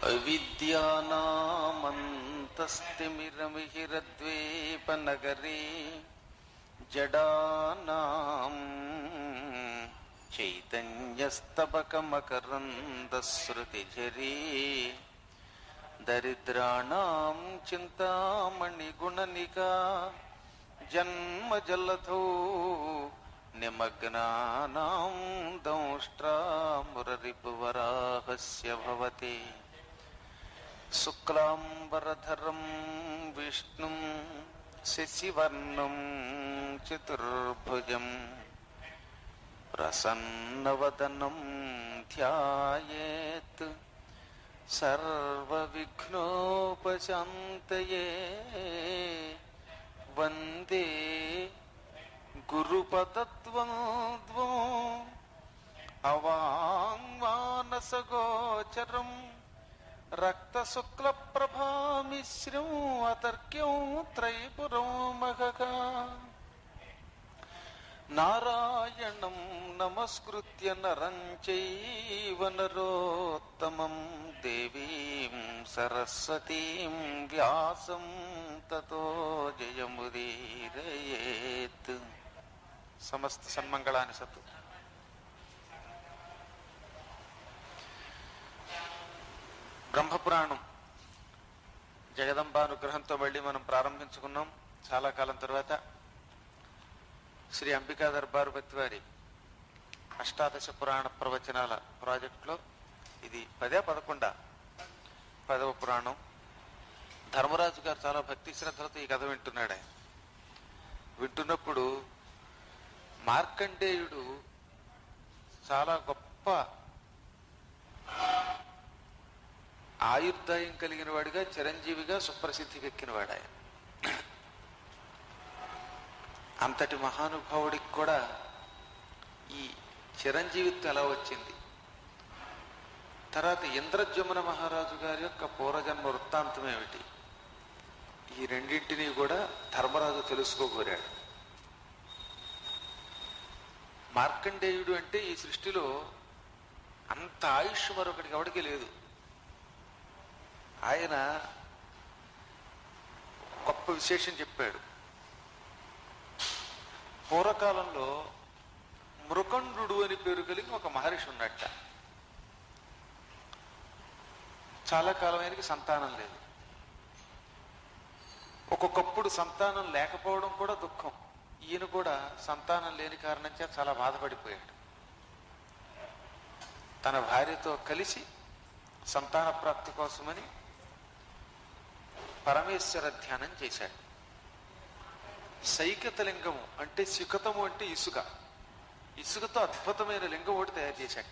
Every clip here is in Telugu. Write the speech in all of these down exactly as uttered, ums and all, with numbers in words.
అవిద్యానామంతస్తిమిరమిహిరద్వీపనగరే జడానాం చైతన్యస్తబకమకరందశ్రుతిఝరీ దరిద్రాణాం చింతామణిగుణనికా జన్మజలధౌ నిమగ్నానాం దంష్ట్రామురరిపువరాహస్య భవతి శుక్లాంబరధరం విష్ణుం శశివర్ణం చతుర్భుజం ప్రసన్నవదనం ధ్యాయేత్ సర్వవిఘ్నోపశాంతయే వందే గురుపదద్వంద్వం అవాంగ్మానసగోచరం రక్తశుక్లప్రభామిశ్రం అతర్క్యం త్రైపురం మహగా నారాయణం నమస్కృత్య నరం చైవ నరోత్తమం దేవీం సరస్వతీం వ్యాసం తతో జయముదీరయేత్. సమస్త సన్మంగళాని సత్తు. బ్రహ్మపురాణం జగదంబానుగ్రహంతో మళ్ళీ మనం ప్రారంభించుకున్నాం. చాలా కాలం తర్వాత శ్రీ అంబికా దర్బారు వారి అష్టాదశ పురాణ ప్రవచనాల ప్రాజెక్టులో ఇది పదే పదకొండా పదవ పురాణం. ధర్మరాజు గారు చాలా భక్తి శ్రద్ధలతో ఈ కథ వింటున్నాడు. ఆయన వింటున్నప్పుడు మార్కండేయుడు చాలా గొప్ప ఆయుర్దాయం కలిగిన వాడిగా, చిరంజీవిగా సుప్రసిద్ధికెక్కిన వాడు ఆయన. అంతటి మహానుభావుడికి కూడా ఈ చిరంజీవిత్వం ఎలా వచ్చింది, తర్వాత ఇంద్రద్యుమ్న మహారాజు గారి యొక్క పూర్వజన్మ వృత్తాంతం ఏమిటి, ఈ రెండింటినీ కూడా ధర్మరాజు తెలుసుకోగోరాడు. మార్కండేయుడు అంటే ఈ సృష్టిలో అంత ఆయుష్ మరొకటికి ఎవడికి లేదు. ఆయన గొప్ప విశేషం చెప్పాడు. పూర్వకాలంలో మృకండు అని పేరు కలిగి ఒక మహర్షి ఉన్నట్ట. చాలా కాలం ఆయనకి సంతానం లేదు. ఒక్కొక్కప్పుడు సంతానం లేకపోవడం కూడా దుఃఖం. ఈయన కూడా సంతానం లేని కారణం చేత చాలా బాధపడిపోయాడు. తన భార్యతో కలిసి సంతాన ప్రాప్తి కోసమని పరమేశ్వర ధ్యానం చేశాడు. సైకత లింగము అంటే శిఖతము అంటే ఇసుక, ఇసుకతో అద్భుతమైన లింగం ఒకటి తయారు చేశాట.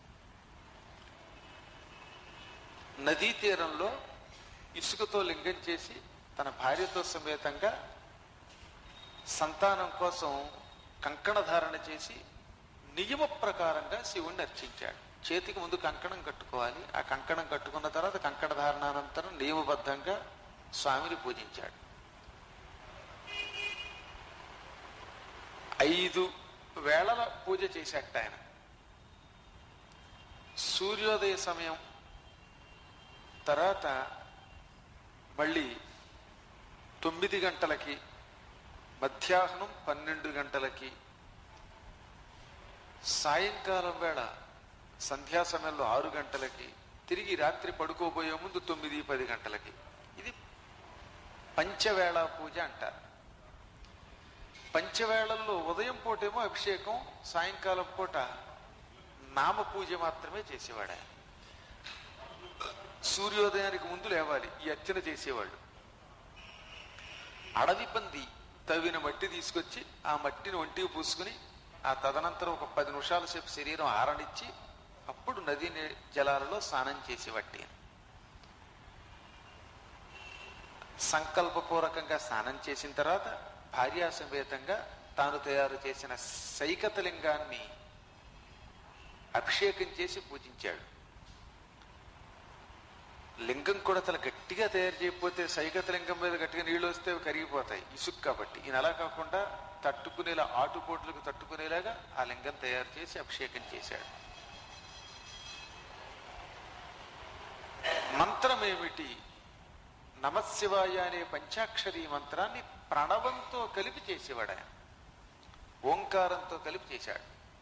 నదీ తీరంలో ఇసుకతో లింగం చేసి తన భార్యతో సమేతంగా సంతానం కోసం కంకణ ధారణ చేసి నియమ ప్రకారంగా శివుణ్ణి అర్చించాడు. చేతికి ముందు కంకణం కట్టుకోవాలి. ఆ కంకణం కట్టుకున్న తర్వాత కంకణ ధారణానంతరం నియమబద్ధంగా స్వామిని పూజించాడు. ఐదు వేళల పూజ చేశాట ఆయన. సూర్యోదయ సమయం తర్వాత మళ్ళీ తొమ్మిది గంటలకి, మధ్యాహ్నం పన్నెండు గంటలకి, సాయంకాలం వేళ సంధ్యా సమయంలో ఆరు గంటలకి, తిరిగి రాత్రి పడుకోబోయే ముందు తొమ్మిది పది గంటలకి. ఇది పంచవేళ పూజ అంటారు. పంచవేళల్లో ఉదయం పూటేమో అభిషేకం, సాయంకాలం పూట నామ పూజ మాత్రమే చేసేవాడు ఆయన. సూర్యోదయానికి ముందు లేవాలి, ఈ అర్చన చేసేవాళ్ళు. అడవి పంది తవ్విన మట్టి తీసుకొచ్చి ఆ మట్టిని ఒంటికి పూసుకుని ఆ తదనంతరం ఒక పది నిమిషాల సేపు శరీరం ఆరనిచ్చి అప్పుడు నదీ జలాలలో స్నానం చేసేవాటి. సంకల్పపూర్వకంగా స్నానం చేసిన తర్వాత భార్యాసమేతంగా తాను తయారు చేసిన సైకత లింగాన్ని అభిషేకం చేసి పూజించాడు. లింగం కూడా చాలా గట్టిగా తయారు చేయకపోతే సైకత లింగం మీద గట్టిగా నీళ్లు వస్తే కరిగిపోతాయి, ఇసుక కాబట్టి. ఈయన అలా కాకుండా తట్టుకునేలా, ఆటుపోట్లకు తట్టుకునేలాగా ఆ లింగం తయారు చేసి అభిషేకం చేశాడు. మంత్రమేమిటి? నమశివాయ అనే పంచాక్షరీ మంత్రాన్ని ప్రణవంతో కలిపి చేసేవాడు ఆయన, ఓంకారంతో కలిపి చేశాడు.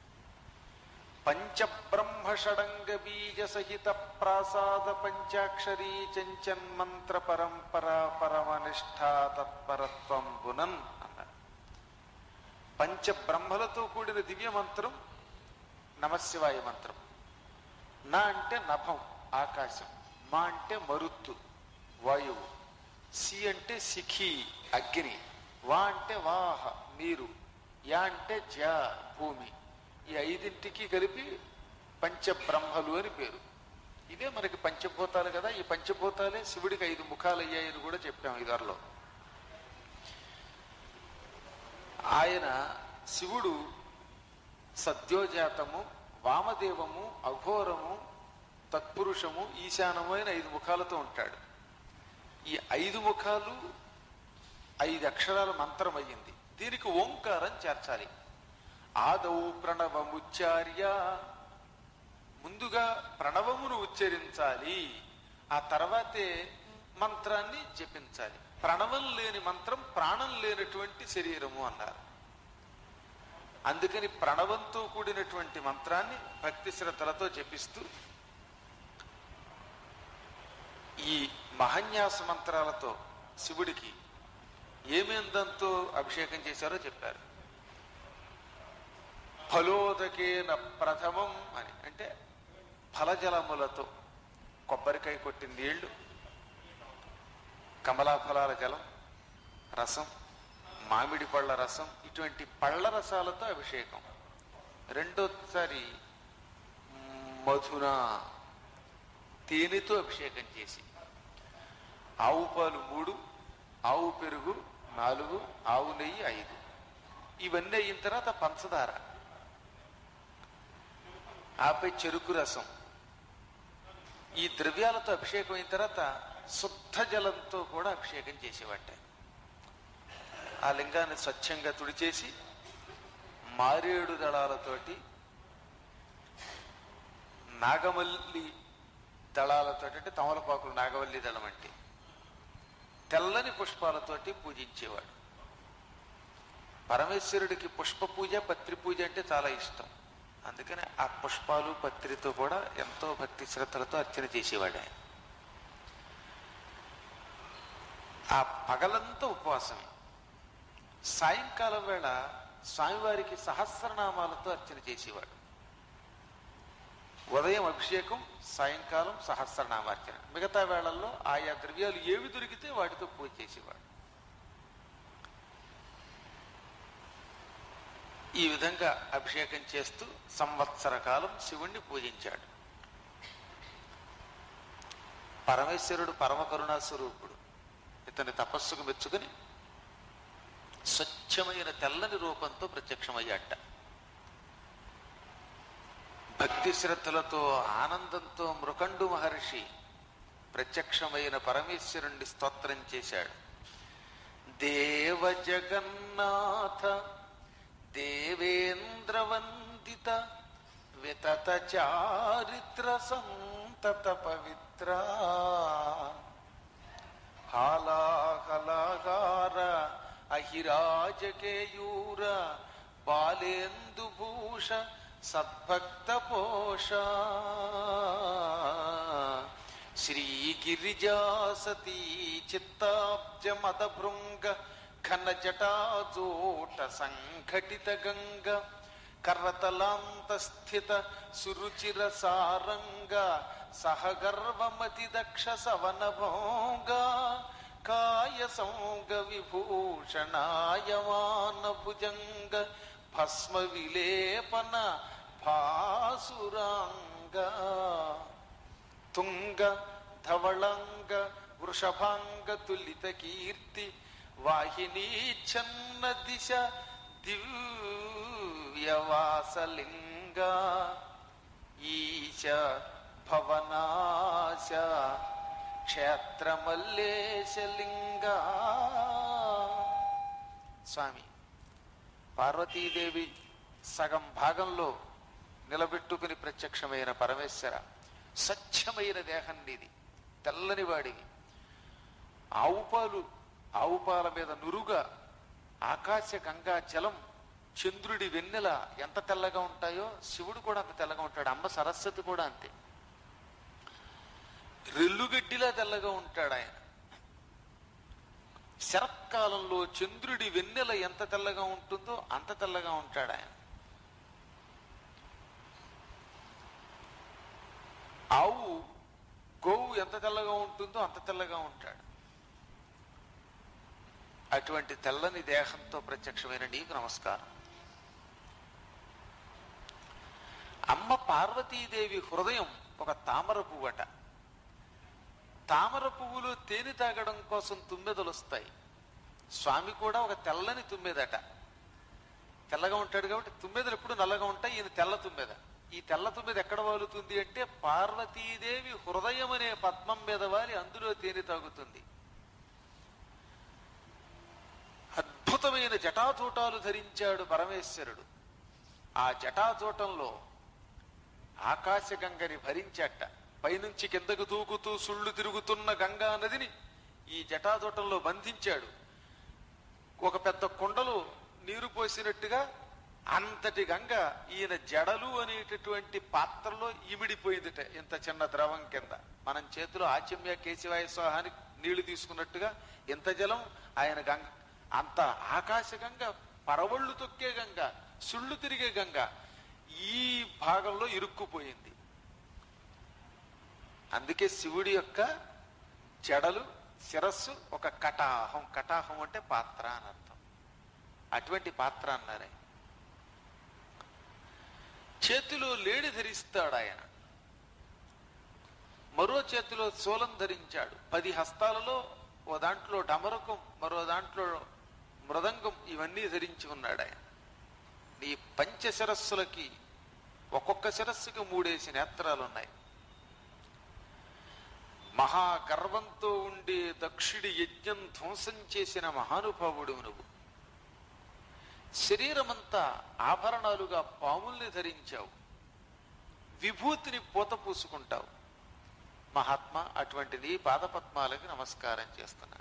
పంచబ్రహ్మ షడంగ బీజ సహిత ప్రాసాద పంచాక్షరీ చంచన్ మంత్ర పరంపరా పరమనిష్టా తత్పరత్వం గుణన్ అన్నారు. పంచబ్రహ్మలతో కూడిన దివ్య మంత్రం నమశివాయ మంత్రం. నా అంటే నభం ఆకాశం, మా అంటే మరుత్తు వాయువు, సి అంటే శిఖి అగ్ని, వా అంటే వాహ నీరు, యా అంటే జ భూమి. ఈ ఐదింటికి కలిపి పంచబ్రహ్మలు అని పేరు. ఇదే మనకి పంచభూతాలు కదా, ఈ పంచభూతాలే శివుడికి ఐదు ముఖాలు అయ్యాయని కూడా చెప్పాము ఇదర్లో. ఆయన శివుడు సద్యోజాతము, వామదేవము, అఘోరము, తత్పురుషము, ఈశానము అయిన ఐదు ముఖాలతో ఉంటాడు. ఈ ఐదు ముఖాలు ఐదు అక్షరాల మంత్రం అయ్యింది. దీనికి ఓంకారం చేర్చాలి. ఆదౌ ప్రణవముచ్చార్య, ముందుగా ప్రణవమును ఉచ్చరించాలి, ఆ తర్వాతే మంత్రాన్ని జపించాలి. ప్రణవం లేని మంత్రం ప్రాణం లేనటువంటి శరీరము అన్నారు. అందుకని ప్రణవంతో కూడినటువంటి మంత్రాన్ని భక్తి శ్రద్ధలతో జపిస్తూ ఈ మహన్యాస మంత్రాలతో శివుడికి ఏమేందంతో అభిషేకం చేశారో చెప్పారు. ఫలోదకేన ప్రథమం అని అంటే ఫలజలములతో, కొబ్బరికాయ కొట్టిన నీళ్లు, కమలాఫలాల జలం, రసం, మామిడి పళ్ళ రసం, ఇటువంటి పళ్ళ రసాలతో అభిషేకం. రెండోసారి మధున తేనెతో అభిషేకం చేసి, ఆవు పాలు మూడు, ఆవు పెరుగు నాలుగు, ఆవు నెయ్యి ఐదు, ఇవన్నీ అయిన తర్వాత పంచదార, ఆపై చెరుకు రసం. ఈ ద్రవ్యాలతో అభిషేకం అయిన తర్వాత శుద్ధ జలంతో కూడా అభిషేకం చేసేవాట. ఆ లింగాన్ని స్వచ్ఛంగా తుడిచేసి మారేడు దళాలతోటి, నాగమల్లి దళాలతో, అంటే తమలపాకులు నాగవల్లి దళం అంటే తెల్లని పుష్పాలతోటి పూజించేవాడు. పరమేశ్వరుడికి పుష్ప పూజ, పత్రి పూజ అంటే చాలా ఇష్టం. అందుకని ఆ పుష్పాలు పత్రితో కూడా ఎంతో భక్తి శ్రద్ధలతో అర్చన చేసేవాడు ఆయన. ఆ పగలంతా ఉపవాసమే. సాయంకాలం వేళ స్వామివారికి సహస్రనామాలతో అర్చన చేసేవాడు. ఉదయం అభిషేకం, సాయంకాలం సహస్రనామార్చన. మిగతా వేళల్లో ఆయా ద్రవ్యాలు ఏవి దొరికితే వాటితో పూజ చేసేవాడు. ఈ విధంగా అభిషేకం చేస్తూ సంవత్సర కాలం శివుణ్ణి పూజించాడు. పరమేశ్వరుడు పరమ కరుణా స్వరూపుడు. ఇతని తపస్సుకు మెచ్చుకుని స్వచ్ఛమైన తెల్లని రూపంతో ప్రత్యక్షమయ్యాట. భక్తి శ్రద్ధలతో ఆనందంతో మృకండు మహర్షి ప్రత్యక్షమైన పరమేశ్వరుణ్ణి స్తోత్రం చేశాడు. దేవ జగన్నాథ దేవేంద్ర వందిత వితత చారిత్ర సంతత పవిత్ర హాలాహలాహార అహిరాజకేయూర బాలేందుభూష సద్భక్త పోష శ్రీగిరిజాసతీ చిత్తాబ్జ మదభృంగ ఘన జటాజోట సంఘటిత గంగ కర్రతలాంత స్థిత సురుచిర సారంగ సహగర్వమతి దక్ష సవన భోగ కాయ సంగ విభూషణాయమాన భుజంగ భస్మ విలేపన భాసురాంగ తుంగ ధవళంగ వృషభాంగ తులిత కీర్తి వాహినీ ఛన్న దిశ దివ్యవాసలింగ ఈశ భవనాశ క్షేత్రమల్లేశలింగ. స్వామి, పార్వతీదేవి సగం భాగంలో నిలబెట్టుకుని ప్రత్యక్షమైన పరమేశ్వర, స్వచ్ఛమైన దేహం నీది, తెల్లని వాడివి. ఆవు పాలు, ఆవు పాల మీద నురుగా ఆకాశ గంగా జలం, చంద్రుడి వెన్నెల ఎంత తెల్లగా ఉంటాయో శివుడు కూడా అంత తెల్లగా ఉంటాడు. అమ్మ సరస్వతి కూడా అంతే, రెల్లుగడ్డిలా తెల్లగా ఉంటాడు ఆయన. శరత్కాలంలో చంద్రుడి వెన్నెల ఎంత తెల్లగా ఉంటుందో అంత తెల్లగా ఉంటాడు ఆయన. ఆవు గోవు ఎంత తెల్లగా ఉంటుందో అంత తెల్లగా ఉంటాడు. అటువంటి తెల్లని దేహంతో ప్రత్యక్షమైన నీకు నమస్కారం. అమ్మ పార్వతీదేవి హృదయం ఒక తామర పువ్వట. తామర పువ్వులు తేనె తాగడం కోసం తుమ్మెదలు వస్తాయి. స్వామి కూడా ఒక తెల్లని తుమ్మెదట. తెల్లగా ఉంటాడు కాబట్టి తుమ్మెదలు ఎప్పుడు నల్లగా ఉంటాయి, ఈయన తెల్ల తుమ్మెద. ఈ తెల్ల తుమ్మెద ఎక్కడ వాలుతుంది అంటే పార్వతీదేవి హృదయం అనే పద్మం మీద వాలి అందులో తేనె తాగుతుంది. అద్భుతమైన జటాచూటాలు ధరించాడు పరమేశ్వరుడు. ఆ జటాచూటంలో ఆకాశగంగని భరించట. పైనుంచి కిందకు తూకుతూ సుళ్ళు తిరుగుతున్న గంగా నదిని ఈ జటాచూటంలో బంధించాడు. ఒక పెద్ద కుండలో నీరు పోసినట్టుగా అంతటి గంగ ఈయన జడలు అనేటటువంటి పాత్రలో ఇమిడిపోయిందిట. ఇంత చిన్న ద్రవం కింద మనం చేతిలో ఆచమ్య కేశవాయ స్వాహాని నీళ్లు తీసుకున్నట్టుగా ఇంత జలం ఆయన గంగ, అంత ఆకాశ గంగ, పరవళ్ళు తొక్కే గంగ, సుళ్ళు తిరిగే గంగ ఈ భాగంలో ఇరుక్కుపోయింది. అందుకే శివుడి యొక్క జడలు, శిరస్సు ఒక కటాహం. కటాహం అంటే పాత్ర అని అర్థం. అటువంటి పాత్ర అన్నారే. చేతిలో లేడి ధరిస్తాడు ఆయన, మరో చేతిలో శూలం ధరించాడు. పది హస్తాలలో ఓ దాంట్లో డమరకం, మరో దాంట్లో మృదంగం, ఇవన్నీ ధరించి ఉన్నాడు ఆయన. ఈ పంచశిరస్సులకి ఒక్కొక్క శిరస్సుకి మూడేసి నేత్రాలు ఉన్నాయి. మహాగర్వంతో ఉండే దక్షుడి యజ్ఞం ధ్వంసం చేసిన మహానుభావుడు నువ్వు. శరీరమంతా ఆభరణాలుగా పాముల్ని ధరించావు, విభూతిని పూత పూసుకుంటావు. మహాత్మా, అటువంటి నీ పాదపద్మాలకి నమస్కారం చేస్తున్నాను.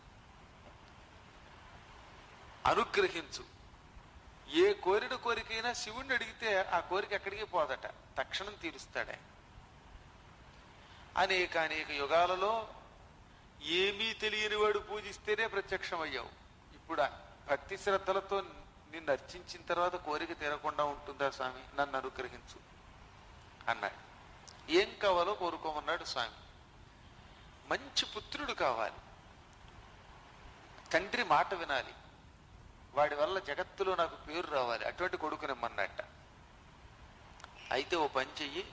అనుగ్రహించు. ఏ కోరిన కోరికైనా శివుణ్ణి అడిగితే ఆ కోరిక ఎక్కడికి పోదట, తక్షణం తీరుస్తాడే. అనేక అనేక యుగాలలో ఏమీ తెలియని వాడు పూజిస్తేనే ప్రత్యక్షమయ్యావు. ఇప్పుడు భక్తి శ్రద్ధలతో నిన్ను అర్చించిన తర్వాత కోరిక తీరకుండా ఉంటుందా స్వామి? నన్ను అనుగ్రహించు అన్నాడు. ఏం కావాలో కోరుకోమన్నాడు స్వామి. మంచి పుత్రుడు కావాలి, తండ్రి మాట వినాలి, వాడి వల్ల జగత్తులో నాకు పేరు రావాలి, అటువంటి కొడుకునిమ్మన్నట్ట. అయితే ఓ పని చెయ్యి,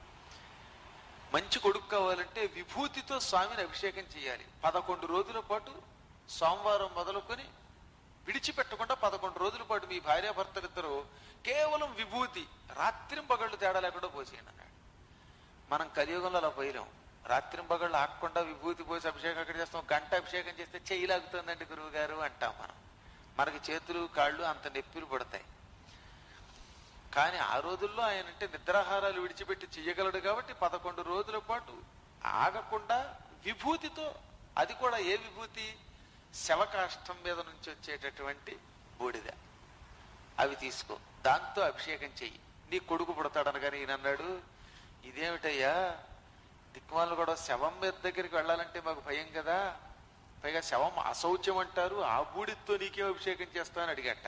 మంచి కొడుకు కావాలంటే విభూతితో స్వామిని అభిషేకం చేయాలి. పదకొండు రోజుల పాటు సోమవారం మొదలుకొని విడిచిపెట్టకుండా పదకొండు రోజుల పాటు మీ భార్యాభర్తలిద్దరూ కేవలం విభూతి, రాత్రింబగళ్ళు తేడా లేకుండా పోసేయండి అన్నాడు. మనం కలియుగంలో అలా పోయలేం. రాత్రింబగళ్ళు ఆకుండా విభూతి పోసి అభిషేకం ఎక్కడ చేస్తాం? గంట అభిషేకం చేస్తే చెయ్యి లాగుతుందండి గురువు గారు అంటాం మనం. మనకి చేతులు కాళ్ళు అంత నొప్పులు పడతాయి. కానీ ఆ రోజుల్లో ఆయన అంటే నిద్రాహారాలు విడిచిపెట్టి చెయ్యగలడు కాబట్టి పదకొండు రోజుల పాటు ఆగకుండా విభూతితో, అది కూడా ఏ విభూతి? శవకాష్టం మీద నుంచి వచ్చేటటువంటి బూడిద, అవి తీసుకో, దాంతో అభిషేకం చెయ్యి, నీ కొడుకు పుడతాడనగానే ఈయన అన్నాడు, ఇదేమిటయ్యా దిక్మాలు కూడా శవం మీద దగ్గరికి వెళ్ళాలంటే మాకు భయం కదా, పైగా శవం అశౌచ్యం అంటారు, ఆ బూడితో నీకేం అభిషేకం చేస్తామని అడిగట.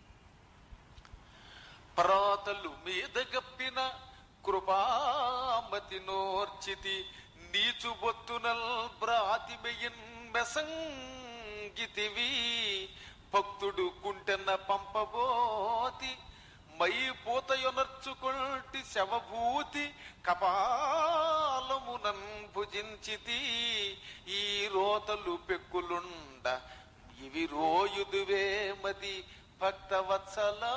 ప్రాతలు మీద గప్పిన కృపామతి నోర్చితి నీచు బొత్తునల్ బ్రాతిమెయిన్ మెసంగితివి భక్తుడు కుంటెన్న పంపబోతి మై పూతయొనర్చుకొల్టి శవభూతి కపాలమునన్ భుజించితి ఈ రోతలు పెక్కులుండ ఇవి రోయుదువే మది భక్తవత్సలా.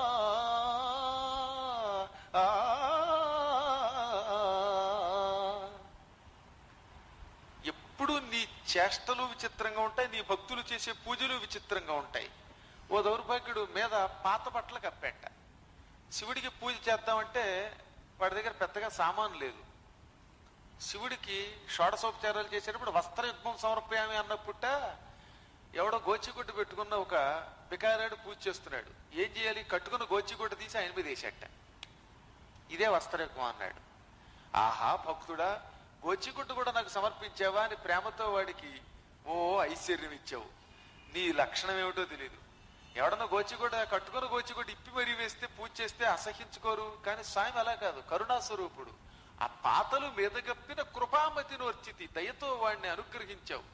ఎప్పుడు నీ చేష్టలు విచిత్రంగా ఉంటాయి, నీ భక్తులు చేసే పూజలు విచిత్రంగా ఉంటాయి. ఓ దౌర్భాగ్యుడు మీద పాత బట్టలు కప్పెట్ట. శివుడికి పూజ చేద్దామంటే వాడి దగ్గర పెద్దగా సామాను లేదు. శివుడికి షోడశోపచారాలు చేసేటప్పుడు వస్త్రయుగ్మం సమర్పయామి అన్నప్పుట ఎవడో గోచిగుడ్డ పెట్టుకున్న ఒక బికారాడు పూజ చేస్తున్నాడు. ఏం చేయాలి? కట్టుకున్న గోచిగుడ్డ తీసి ఆయన మీద వేసేట. ఇదే వస్త్రయుగ్మం అన్నాడు. ఆహా భక్తుడా, గోచిగుడ్డ కూడా నాకు సమర్పించావా అని ప్రేమతో వాడికి ఓ ఐశ్వర్యం ఇచ్చావు. నీ లక్షణం ఏమిటో తెలియదు. ఎవడన్నా గోచిగుడ్డ కట్టుకున్న గోచిగుడ్డ ఇప్పి మరీ వేస్తే పూజ చేస్తే అసహించుకోరు. కానీ స్వామి అలా కాదు, కరుణాస్వరూపుడు. ఆ పాతలు మీద గప్పిన కృపామతి నోర్చితి, దయతో వాడిని అనుగ్రహించావు.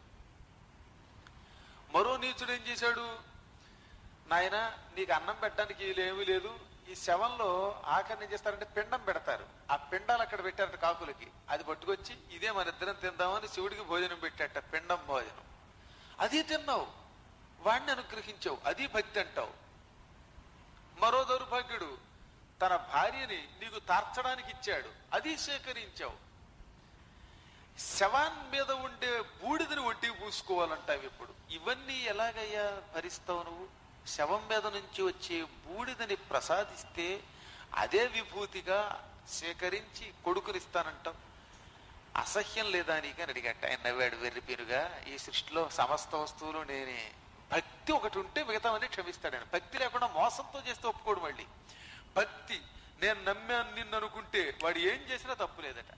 మరో నీచుడు ఏం చేశాడు? నాయన నీకు అన్నం పెట్టడానికి ఏమీ లేదు, ఈ శవంలో ఆఖరిని ఏం చేస్తారంటే పిండం పెడతారు. ఆ పిండాలు అక్కడ పెట్టారట కాకులకి. అది పట్టుకొచ్చి ఇదే మన ఇద్దరం తిందామని శివుడికి భోజనం పెట్టాట, పిండం భోజనం. అది తిన్నావు, వాడిని అనుగ్రహించావు, అది భక్తి అంటావు. మరో దౌర్భాగ్యుడు తన భార్యని నీకు తార్చడానికి ఇచ్చాడు, అది సేకరించావు. శవాన్ మీద ఉండే బూడిదని ఒడ్డికి పూసుకోవాలంటావు. ఇప్పుడు ఇవన్నీ ఎలాగయ్యా భరిస్తావు నువ్వు? శవం మీద నుంచి వచ్చే బూడిదని ప్రసాదిస్తే అదే విభూతిగా సేకరించి కొడుకునిస్తానంటావు. అసహ్యం లేదా నీకని అడిగట్ట. ఆయన నవ్వాడు వెర్రిపీరుగా. ఈ సృష్టిలో సమస్త వస్తువులు నేనే. భక్తి ఒకటి ఉంటే మిగతావన్నీ క్షమిస్తాడు ఆయన. భక్తి లేకుండా మోసంతో చేస్తే ఒప్పుకోడు. మళ్ళీ భక్తి, నేను నమ్మాను నిన్ను అనుకుంటే వాడు ఏం చేసినా తప్పు లేదట.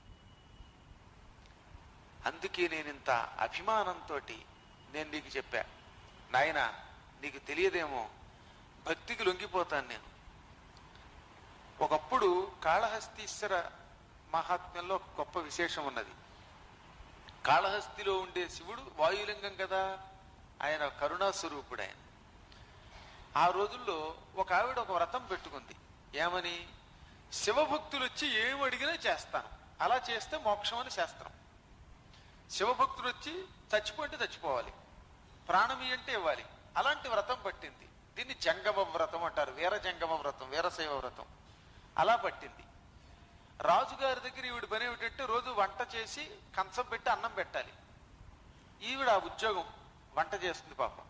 అందుకే నేను ఇంత అభిమానంతో నేను నీకు చెప్పా, నాయనా నీకు తెలియదేమో, భక్తికి లొంగిపోతాను నేను. ఒకప్పుడు కాళహస్తీశ్వర మహాత్మ్యంలో ఒక గొప్ప విశేషం ఉన్నది. కాళహస్తిలో ఉండే శివుడు వాయులింగం కదా, ఆయన కరుణాస్వరూపుడు. ఆయన ఆ రోజుల్లో ఒక ఆవిడ ఒక వ్రతం పెట్టుకుంది. ఏమని? శివభక్తులు వచ్చి ఏమి అడిగినా చేస్తాను, అలా చేస్తే మోక్షం అని శాస్త్రం. శివభక్తులు వచ్చి చచ్చిపోంటే చచ్చిపోవాలి, ప్రాణమి అంటే ఇవ్వాలి, అలాంటి వ్రతం పట్టింది. దీన్ని జంగమ వ్రతం అంటారు, వీర జంగమ వ్రతం, వీరశైవ వ్రతం. అలా పట్టింది. రాజుగారి దగ్గర ఈవిడ పని ఏమిటంటే రోజు వంట చేసి కంచం పెట్టి అన్నం పెట్టాలి. ఈవిడ ఆ ఉద్యోగం వంట చేస్తుంది పాపం.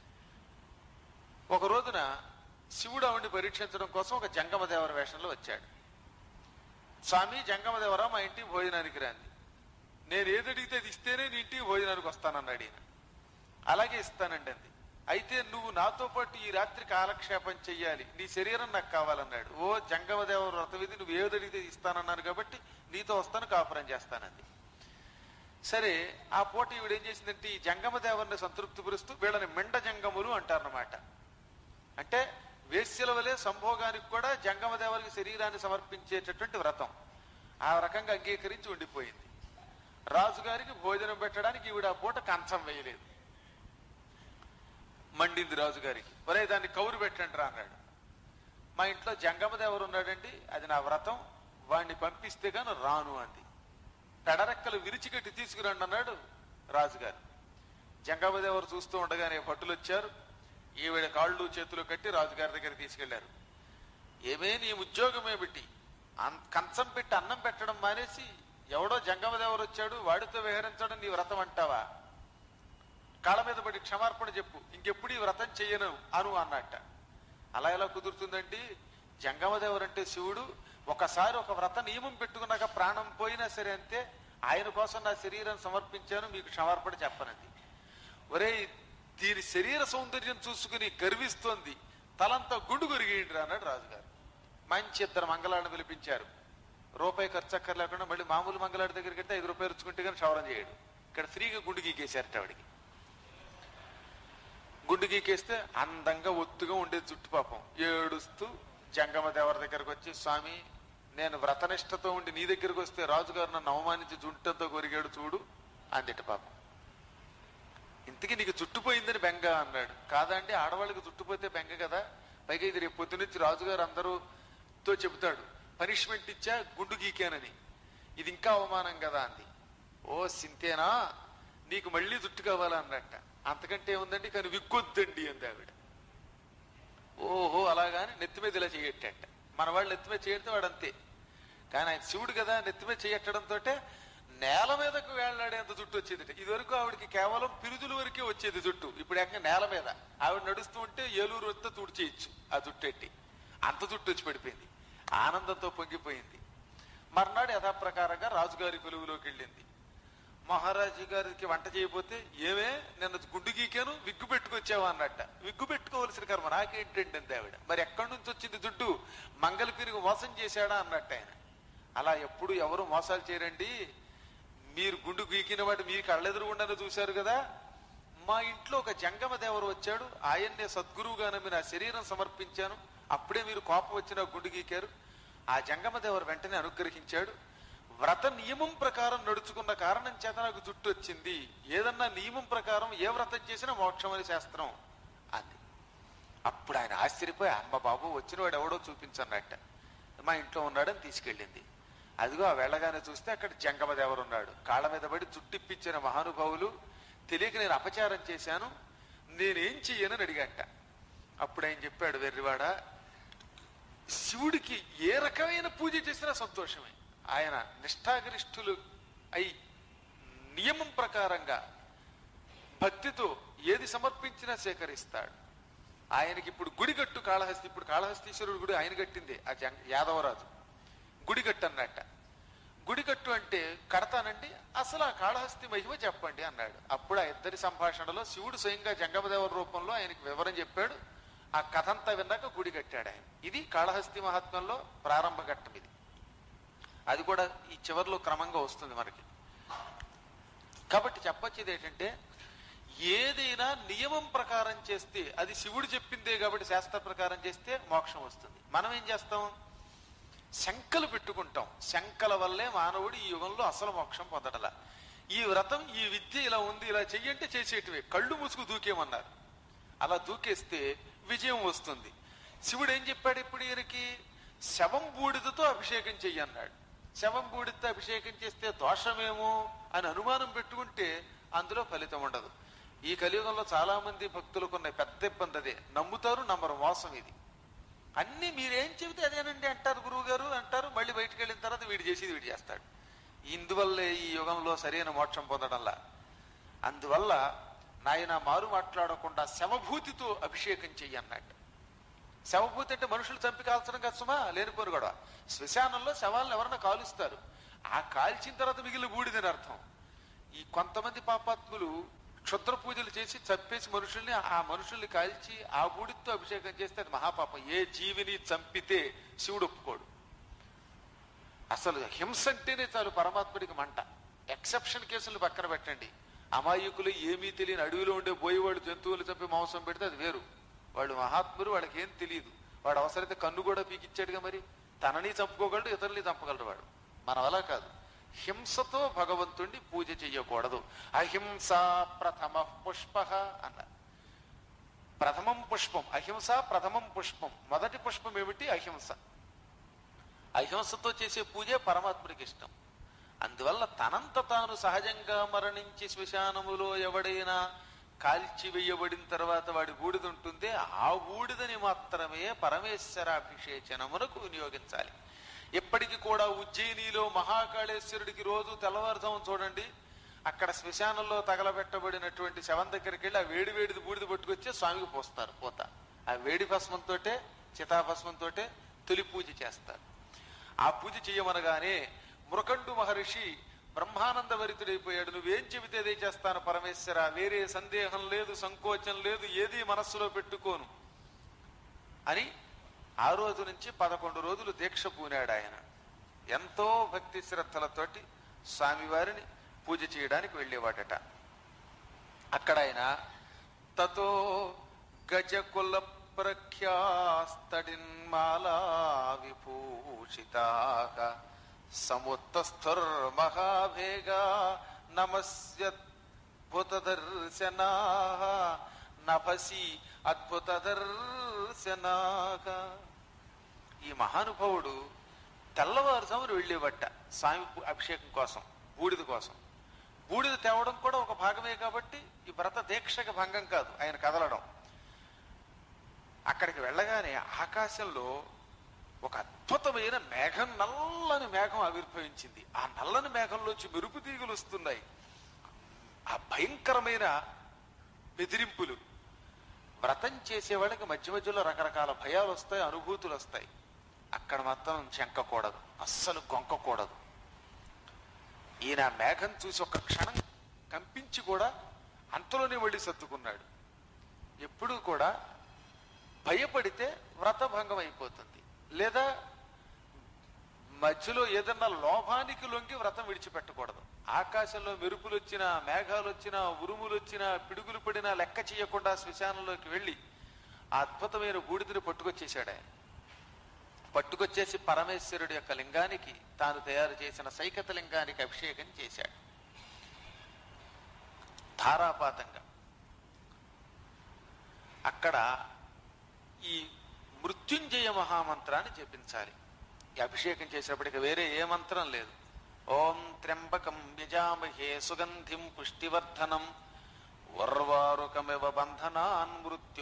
ఒక రోజున శివుడు ఆవిడ్ని పరీక్షించడం కోసం ఒక జంగమదేవర వేషంలో వచ్చాడు. స్వామి జంగమదేవరా మా ఇంటికి భోజనానికి రాంది, నేను ఏది అడిగితే అది ఇస్తేనే నీ ఇంటికి భోజనానికి వస్తానన్నాడు ఈయన. అలాగే ఇస్తానండి అంది. అయితే నువ్వు నాతో పాటు ఈ రాత్రి కాలక్షేపం చెయ్యాలి, నీ శరీరం నాకు కావాలన్నాడు. ఓ జంగమదేవర వ్రతవిధి, నువ్వు ఏది అడిగితే ఇస్తానన్నాను కాబట్టి నీతో వస్తాను, కాపురం చేస్తానంది. సరే ఆ పూట ఈవిడ ఏం చేసిందంటే ఈ జంగమదేవరిని సంతృప్తి పరుస్తూ వీళ్ళని మెండ జంగములు అంటారన్నమాట. అంటే వేశ్యల వలె సంభోగానికి కూడా జంగమదేవరికి శరీరాన్ని సమర్పించేటటువంటి వ్రతం. ఆ రకంగా అంగీకరించి ఉండిపోయింది. రాజుగారికి భోజనం పెట్టడానికి ఈవిడ ఆ పూట కంచం వేయలేదు. మండింది రాజుగారికి. ఒరే దాన్ని కౌరు పెట్టండి రా అన్నాడు. మా ఇంట్లో జంగమదేవరు ఉన్నాడండి, అది నా వ్రతం, వాడిని పంపిస్తే గాను రాను అంది. పెడరెక్కలు విరిచికట్టి తీసుకురండి అన్నాడు రాజుగారు. జంగమదేవరు చూస్తూ ఉండగానే భటులు వచ్చారు. ఈవిడ కాళ్ళు చేతులు కట్టి రాజుగారి దగ్గర తీసుకెళ్లారు. ఏమే నీ ఉద్యోగమే పెట్టి కంచం పెట్టి అన్నం పెట్టడం మానేసి ఎవడో జంగమదేవరు వచ్చాడు వాడితో విహరించడం నీ వ్రతం అంటావా? కాళ్ళ మీద పడి క్షమార్పణ చెప్పు, ఇంకెప్పుడు ఈ వ్రతం చెయ్యను అను అన్నట్ట. అలా ఎలా కుదురుతుందండి? జంగమదేవరు అంటే శివుడు. ఒకసారి ఒక వ్రత నియమం పెట్టుకున్నాక ప్రాణం పోయినా సరే అంతే, ఆయన కోసం నా శరీరం సమర్పించాను, మీకు క్షమార్పణ చెప్పనంది. ఒరే దీని శరీర సౌందర్యం చూసుకుని గర్విస్తోంది, తలంతా గుండు కొరిగేయండి అన్నాడు రాజుగారు. మంచి ఇద్దరు మంగళాన్ని పిలిపించారు. రూపాయి ఖర్చు అక్కర్ లేకుండా మళ్ళీ మామూలు మంగళాడి దగ్గరికి వెళ్తే ఐదు రూపాయలు రుచుకుంటే కానీ క్షవరం చేయడు. ఇక్కడ ఫ్రీగా గుండు గీకేశారట ఆవిడికి. గుండు గీకేస్తే అందంగా ఒత్తుగా ఉండేది జుట్టు. పాపం ఏడుస్తూ జంగమదేవర దగ్గరకు వచ్చి, స్వామి నేను వ్రతనిష్టతో ఉండి నీ దగ్గరకు వస్తే రాజుగారు నన్ను అవమానించి జుట్టంతో కొరిగాడు చూడు అందిట. పాపం ఇంతకీ నీకు జుట్టుపోయిందని బెంగ అన్నాడు. కాదండి, ఆడవాళ్ళకి జుట్టుపోతే బెంగ కదా, పైగా ఇది రేపు పొద్దు నుంచి రాజుగారు అందరూతో చెబుతాడు పనిష్మెంట్ ఇచ్చా గుండు గీకానని, ఇది ఇంకా అవమానం కదా అంది. ఓ సింతేనా, నీకు మళ్ళీ జుట్టు కావాలా అన్నట్ట. అంతకంటే ఏముందండి, కానీ విగ్గొద్దండి అంది ఆవిడ. ఓహో అలాగాని నెత్తి మీద ఇలా చేయట్టట. మన వాళ్ళు నెత్తి మీద చేయడితే వాడు అంతే. కానీ ఆయన శివుడు కదా, నెత్తి మీద చేయట్టడంతో నేల మీదకు వేళ్లాడేంత జుట్టు వచ్చేది. ఇదివరకు ఆవిడకి కేవలం పిరుదుల వరకే వచ్చేది జుట్టు, ఇప్పుడు ఏకంగా నేల మీద ఆవిడ నడుస్తూ ఉంటే ఏలూరు అంతా తుడిచేయచ్చు ఆ జుట్టు ఎట్టి. అంత జుట్టు వచ్చి పడిపోయింది. ఆనందంతో పొంగిపోయింది. మర్నాడు యథాప్రకారంగా రాజుగారి కొలువులోకి వెళ్ళింది. మహారాజు గారికి వంట చేయబోతే, ఏమే నిన్న గుడ్డు గీకాను విగ్గు పెట్టుకొచ్చావా అన్నట్ట. విగ్గు పెట్టుకోవలసిన కర్మ నాకేంటండి అంది ఆవిడ. మరి ఎక్కడి నుంచి వచ్చింది దుడ్డు? మంగళ పిరుగు మోసం చేశాడా అన్నట్టు ఆయన. అలా ఎప్పుడు ఎవరు మోసాలు చేయరండి. మీరు గుండు గీకిన వాటి మీరు కళ్ళెదురుగుండానే చూశారు కదా. మా ఇంట్లో ఒక జంగమ దేవరు వచ్చాడు, ఆయన్నే సద్గురువుగా నమ్మి నా శరీరం సమర్పించాను. అప్పుడే మీరు కోపం వచ్చిన గుండు గీకారు. ఆ జంగమ దేవరు వెంటనే అనుగ్రహించాడు. వ్రత నియమం ప్రకారం నడుచుకున్న కారణం చేత నాకు జుట్టు వచ్చింది. ఏదన్నా నియమం ప్రకారం ఏ వ్రతం చేసినా మోక్షం అని శాస్త్రం అంది. అప్పుడు ఆయన ఆశ్చర్యపోయి, అమ్మ బాబు వచ్చిన వాడు ఎవడో చూపించన్నట్ట. మా ఇంట్లో ఉన్నాడని తీసుకెళ్ళింది. అదిగో ఆ వెళ్ళగానే చూస్తే అక్కడ జంగమ దేవరు ఉన్నాడు. కాళ్ళ మీద పడి జుట్టిప్పించిన మహానుభావులు, తెలియక నేను అపచారం చేశాను, నేనేం చెయ్యనని అడిగట. అప్పుడు ఆయన చెప్పాడు, వెర్రివాడ, శివుడికి ఏ రకమైన పూజ చేసినా సంతోషమే. ఆయన నిష్ఠాగరిష్ఠులు అయి నియమం ప్రకారంగా భక్తితో ఏది సమర్పించినా సేకరిస్తాడు. ఆయనకి ఇప్పుడు గుడి కట్టు కాళహస్తి. ఇప్పుడు కాళహస్తీశ్వరుడు గుడి ఆయన కట్టింది ఆ యాదవరాజు. గుడి కట్టు అన్నట్ట. గుడి కట్టు అంటే కడతానండి, అసలు ఆ కాళహస్తి మహిమ చెప్పండి అన్నాడు. అప్పుడు ఆ ఇద్దరి సంభాషణలో శివుడు స్వయంగా జంగమదేవర రూపంలో ఆయనకి వివరం చెప్పాడు. ఆ కథంతా విన్నాక గుడి కట్టాడు ఆయన. ఇది కాళహస్తి మహాత్మ్యంలో ప్రారంభ ఘట్టం ఇది. అది కూడా ఈ చివరిలో క్రమంగా వస్తుంది మనకి. కాబట్టి చెప్పొచ్చేది ఏంటంటే, ఏదైనా నియమం ప్రకారం చేస్తే అది శివుడు చెప్పిందే కాబట్టి శాస్త్ర ప్రకారం చేస్తే మోక్షం వస్తుంది. మనం ఏం చేస్తాం? శంకలు పెట్టుకుంటాం. శంకల వల్లే మానవుడు ఈ యుగంలో అసలు మోక్షం పొందడలా. ఈ వ్రతం, ఈ విద్య ఇలా ఉంది, ఇలా చెయ్యంటే చేసేటివే. కళ్ళు మూసుకు దూకేమన్నారు. అలా దూకేస్తే విజయం వస్తుంది. శివుడు ఏం చెప్పాడు ఇప్పుడు ఈయనకి? శవం బూడిదతో అభిషేకం చెయ్యి అన్నాడు. శవం బూడిదతో అభిషేకం చేస్తే దోషమేమో అని అనుమానం పెట్టుకుంటే అందులో ఫలితం ఉండదు. ఈ కలియుగంలో చాలా మంది భక్తులకు ఉన్న పెద్ద ఇబ్బంది అదే. నమ్ముతారు, నమ్మరు. మోసం ఇది. అన్ని మీరేం చెబితే అదేనండి అంటారు గురువు గారు అంటారు. మళ్ళీ బయటకు వెళ్ళిన తర్వాత వీడు చేసేది వీడు చేస్తాడు. ఇందువల్లే ఈ యుగంలో సరైన మోక్షం పొందడంలా. అందువల్ల నాయన మారు మాట్లాడకుండా శవభూతితో అభిషేకం చెయ్యి అన్నట్టు. శవభూతి అంటే మనుషులు చంపి కాల్చడం కదా సుమా, లేనిపోరు కూడా. శ్మశానంలో శవాలను ఎవరన్నా కాలుస్తారు. ఆ కాల్చిన తర్వాత మిగిలిన బూడిదని అర్థం. ఈ కొంతమంది పాపాత్ములు క్షుద్ర పూజలు చేసి చంపేసి మనుషుల్ని, ఆ మనుషుల్ని కాల్చి ఆ బూడితో అభిషేకం చేస్తే అది మహాపాపం. ఏ జీవిని చంపితే శివుడు ఒప్పుకోడు. అసలు హింస అంటేనే చాలు పరమాత్ముడికి మంట. ఎక్సెప్షన్ కేసులు పక్కన పెట్టండి. అమాయకులు, ఏమీ తెలియని అడవిలో ఉండే బోయేవాడు జంతువులు చంపి మాంసం పెడితే అది వేరు. వాళ్ళు మహాత్ములు, వాళ్ళకి ఏం తెలియదు. వాడు అవసరమైతే కన్ను కూడా పీకిచ్చాడుగా. మరి తనని చంపుకోగలడు, ఇతరుల్ని చంపగలడు వాడు. మనం అలా కాదు. హింసతో భగవంతుణ్ణి పూజ చెయ్యకూడదు. అహింస ప్రథమ పుష్ప అన్నారు. ప్రథమం పుష్పం అహింస. ప్రథమం పుష్పం, మొదటి పుష్పం ఏమిటి? అహింస. అహింసతో చేసే పూజే పరమాత్ముడికి ఇష్టం. అందువల్ల తనంత తాను సహజంగా మరణించి శ్మశానములో ఎవడైనా కాల్చి వేయబడిన తర్వాత వాడి బూడిద ఉంటుందే, ఆ బూడిదని మాత్రమే పరమేశ్వరాభిషేచనమునకు వినియోగించాలి. ఇప్పటికి కూడా ఉజ్జయినిలో మహాకాళేశ్వరుడికి రోజు తెల్లవారుజాము చూడండి, అక్కడ శ్మశానంలో తగలబెట్టబడినటువంటి శవం దగ్గరికి వెళ్ళి ఆ వేడి వేడిది బూడిద పట్టుకొచ్చి స్వామికి పోస్తారు. పోత ఆ వేడి భస్మంతో, చితాభస్మంతో తొలి పూజ చేస్తారు. ఆ పూజ చెయ్యమనగానే మృకండు మహర్షి బ్రహ్మానంద భరితుడైపోయాడు. నువ్వేం చెబితే అదే చేస్తాను పరమేశ్వర, వేరే సందేహం లేదు, సంకోచం లేదు, ఏది మనస్సులో పెట్టుకోను అని ఆ రోజు నుంచి పదకొండు రోజులు దీక్ష పూనాడు ఆయన. ఎంతో భక్తి శ్రద్ధలతోటి స్వామివారిని పూజ చేయడానికి వెళ్ళేవాడట. అక్కడ ఆయన తతో గజకుల ప్రఖ్యాస్తడిన్మాలా విభూషితాః సముత్తస్థుర్మహాభేగా నమస్యద్భుత దర్శనాః నభసి అద్భుత దర్శనాః. ఈ మహానుభావుడు తెల్లవారుజామున వెళ్ళేవట స్వామి అభిషేకం కోసం, బూడిద కోసం. బూడిద తేవడం కూడా ఒక భాగమే కాబట్టి ఈ వ్రత దీక్షకి భంగం కాదు ఆయన కదలడం. అక్కడికి వెళ్ళగానే ఆకాశంలో ఒక అద్భుతమైన మేఘం, నల్లని మేఘం ఆవిర్భవించింది. ఆ నల్లని మేఘంలోంచి మెరుపు తీగులు వస్తున్నాయి. ఆ భయంకరమైన బెదిరింపులు. వ్రతం చేసేవాళ్ళకి మధ్య మధ్యలో రకరకాల భయాలు వస్తాయి, అనుభూతులు వస్తాయి. అక్కడ మాత్రం చెంకకూడదు, అస్సలు గొంకకూడదు. ఈయన మేఘం చూసి ఒక క్షణం కంపించి కూడా అంతలోనే మళ్ళీ సర్దుకున్నాడు. ఎప్పుడూ కూడా భయపడితే వ్రతభంగం అయిపోతుంది, లేదా మధ్యలో ఏదన్నా లోభానికి లొంగి వ్రతం విడిచిపెట్టకూడదు. ఆకాశంలో మెరుపులు వచ్చినా, మేఘాలు వచ్చినా, ఉరుములు వచ్చినా, పిడుగులు పడినా లెక్క చేయకుండా శ్మశానంలోకి వెళ్ళి ఆ అద్భుతమైన బూడిదని పట్టుకొచ్చేశాడు ఆయన. పట్టుకొచ్చేసి పరమేశ్వరుడి యొక్క లింగానికి, తాను తయారు చేసిన సైకత లింగానికి అభిషేకం చేశాడు ధారాపాతంగా. అక్కడ ఈ మృత్యుంజయ మహామంత్రాన్ని జపించాలి. ఈ అభిషేకం చేసేప్పటికి వేరే ఏ మంత్రం లేదు. ఓం త్ర్యంబకం యజామహే సుగంధిం పుష్టివర్ధనం వర్వారుకమివ బంధనాన్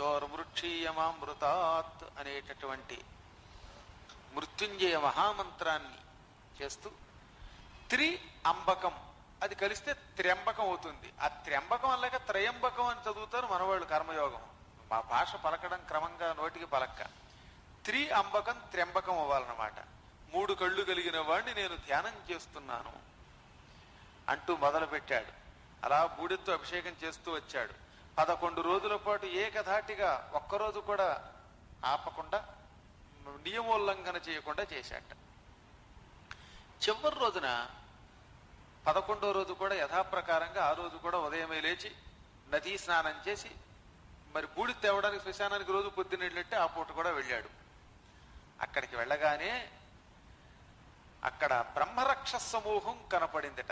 మృత్యోర్మృక్షీయమామృతాత్ అనేటటువంటి మృత్యుంజయ మహామంత్రాన్ని చేస్తూ త్రి అంబకం, అది కలిస్తే త్ర్యంబకం అవుతుంది. ఆ త్ర్యంబకం అలాగ త్రయంబకం అని చదువుతారు మనవాళ్ళు కర్మయోగం. మా భాష పలకడం క్రమంగా నోటికి పలక్క. త్రి అంబకం త్ర్యంబకం అవ్వాలన్నమాట. మూడు కళ్ళు కలిగిన వాడిని నేను ధ్యానం చేస్తున్నాను అంటూ మొదలు పెట్టాడు. అలా బూడితో అభిషేకం చేస్తూ వచ్చాడు. పదకొండు రోజుల పాటు ఏకధాటిగా ఒక్కరోజు కూడా ఆపకుండా, నియమోల్లంఘన చేయకుండా చేశాట. చివరి రోజున పదకొండో రోజు కూడా యథాప్రకారంగా ఆ రోజు కూడా ఉదయమే లేచి నదీ స్నానం చేసి, మరి బూడి తేవడానికి శ్మశానానికి రోజు పొద్దున్నట్లయితే ఆ పూట కూడా వెళ్ళాడు. అక్కడికి వెళ్ళగానే అక్కడ బ్రహ్మరాక్షస సమూహం కనపడిందిట.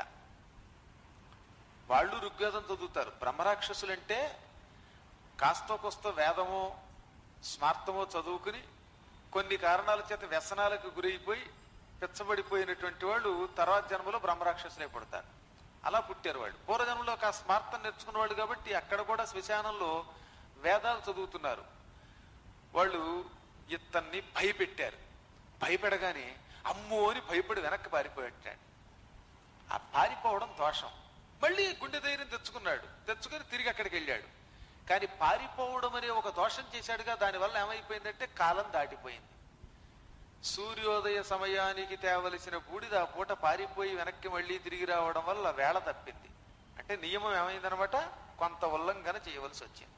వాళ్ళు ఋగ్వేదం చదువుతారు. బ్రహ్మరాక్షసులంటే కాస్తో కోస్తో వేదమో స్మార్తమో చదువుకుని కొన్ని కారణాల చేత వ్యసనాలకు గురైపోయి పిచ్చబడిపోయినటువంటి వాళ్ళు తర్వాత జన్మలో బ్రహ్మరాక్షసులే పుడతారు. అలా పుట్టారు వాళ్ళు. పూర్వజన్మలో ఒక స్మార్తం నేర్చుకున్న వాళ్ళు కాబట్టి అక్కడ కూడా శ్మశానంలో వేదాలు చదువుతున్నారు. వాళ్ళు ఇతన్ని భయపెట్టారు. భయపెడగానే అమ్మో అని భయపడి వెనక్కి పారిపోయాడు. ఆ పారిపోవడం దోషం. మళ్ళీ గుండె ధైర్యం తెచ్చుకున్నాడు. తెచ్చుకొని తిరిగి అక్కడికి వెళ్ళాడు. కానీ పారిపోవడం అనే ఒక దోషం చేశాడుగా. దానివల్ల ఏమైపోయిందంటే కాలం దాటిపోయింది. సూర్యోదయ సమయానికి తేవలసిన బూడిద ఆ పూట పారిపోయి వెనక్కి మళ్ళీ తిరిగి రావడం వల్ల వేళ తప్పింది. అంటే నియమం ఏమైందనమాట, కొంత ఉల్లంఘన చేయవలసి వచ్చింది.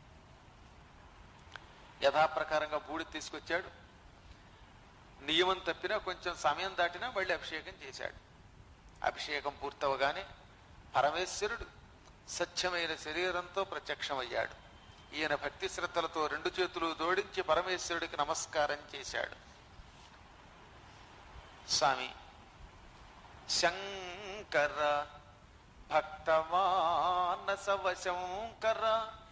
యథాప్రకారంగా బూడిద తీసుకొచ్చాడు. నియమం తప్పినా కొంచెం సమయం దాటినా మళ్ళీ అభిషేకం చేశాడు. అభిషేకం పూర్తవగానే పరమేశ్వరుడు సత్యమైన శరీరంతో ప్రత్యక్షమయ్యాడు. ఈయన భక్తి శ్రద్ధలతో రెండు చేతులు జోడించి పరమేశ్వరుడికి నమస్కారం చేశాడు. స్వామి శంకర భక్తమానసవశంకర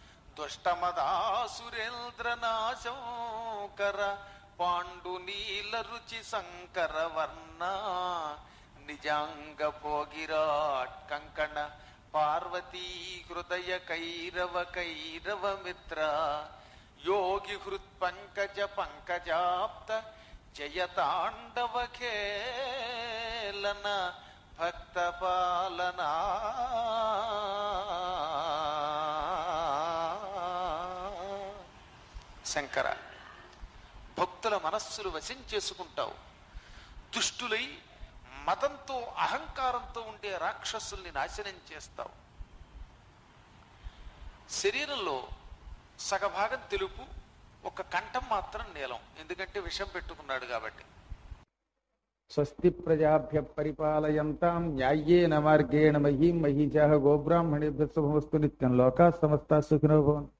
దుష్టమదాసురేంద్రనాశంకర పాండునీల రుచి శంకర వర్ణ నిజాంగ భోగిరాట్ కంకణ పార్వతీ హృదయ కైరవ కైరవ మిత్ర యోగి హృత్ పంకజ పంకజాప్త జయతాండవ ఖేళన భక్త పాలనా శంకర, భక్తుల మనస్సులు వశం చేసుకుంటావు. దుష్టులై మతంతో అహంకారంతో ఉండే రాక్షసుల్ని నాశనం చేస్తావు. శరీరంలో సగభాగం తెలుపు, ఒక కంఠం మాత్రం నీలం. ఎందుకంటే విషం పెట్టుకున్నాడు కాబట్టి. స్వస్తి ప్రజాభ్య పరిపాలయంతాం న్యాయేన మార్గేణ మహీం మహీజాః గోబ్రాహ్మణేభ్యః శుభమస్తు నిత్యం. లోకాః సమస్తాః సుఖినో భవంతు.